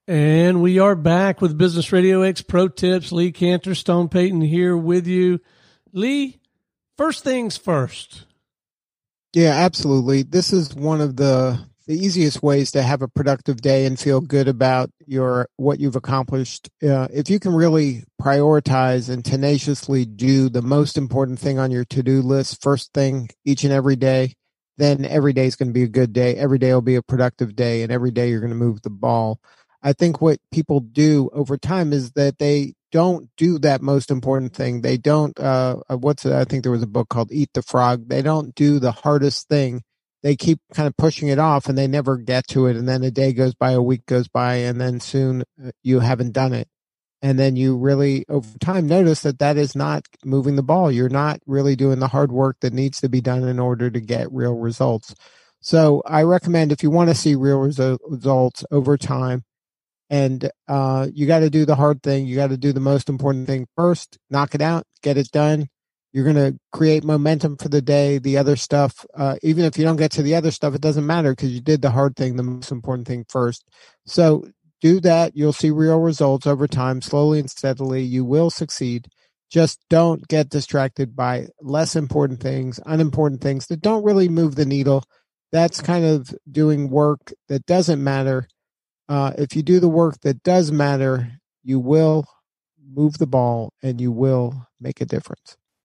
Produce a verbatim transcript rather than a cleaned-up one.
And we are back with Business Radio X Pro Tips. Lee Cantor, Stone Payton here with you. Lee, first things first. Yeah, absolutely. This is one of the, the easiest ways to have a productive day and feel good about your what you've accomplished. Uh, if you can really prioritize and tenaciously do the most important thing on your to-do list first thing each and every day, then every day is going to be a good day. Every day will be a productive day, and every day you're going to move the ball. I think what people do over time is that they don't do that most important thing. They don't, uh, what's it? I think there was a book called Eat the Frog. They don't do the hardest thing. They keep kind of pushing it off and they never get to it. And then a day goes by, a week goes by, and then soon you haven't done it. And then you really, over time, notice that that is not moving the ball. You're not really doing the hard work that needs to be done in order to get real results. So I recommend if you want to see real resu- results over time, and uh, you got to do the hard thing. You got to do the most important thing first. Knock it out. Get it done. You're going to create momentum for the day. The other stuff, uh, even if you don't get to the other stuff, it doesn't matter because you did the hard thing, the most important thing first. So do that. You'll see real results over time, slowly and steadily. You will succeed. Just don't get distracted by less important things, unimportant things that don't really move the needle. That's kind of doing work that doesn't matter. Uh, if you do the work that does matter, you will move the ball and you will make a difference.